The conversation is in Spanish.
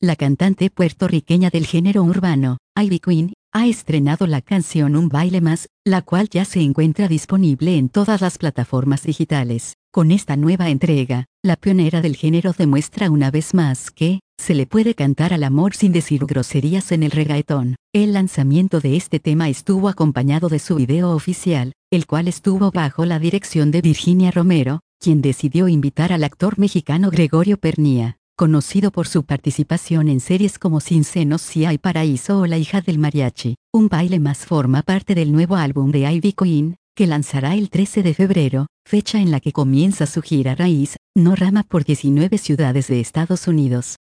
La cantante puertorriqueña del género urbano, Ivy Queen, ha estrenado la canción Un Baile Más, la cual ya se encuentra disponible en todas las plataformas digitales. Con esta nueva entrega, la pionera del género demuestra una vez más que se le puede cantar al amor sin decir groserías en el reggaetón. El lanzamiento de este tema estuvo acompañado de su video oficial, el cual estuvo bajo la dirección de Virginia Romero, quien decidió invitar al actor mexicano Gregorio Pernía, conocido por su participación en series como Sin Senos si hay paraíso o La hija del mariachi. Un Baile Más forma parte del nuevo álbum de Ivy Queen, que lanzará el 13 de febrero, fecha en la que comienza su gira Raíz, No Rama por 19 ciudades de Estados Unidos.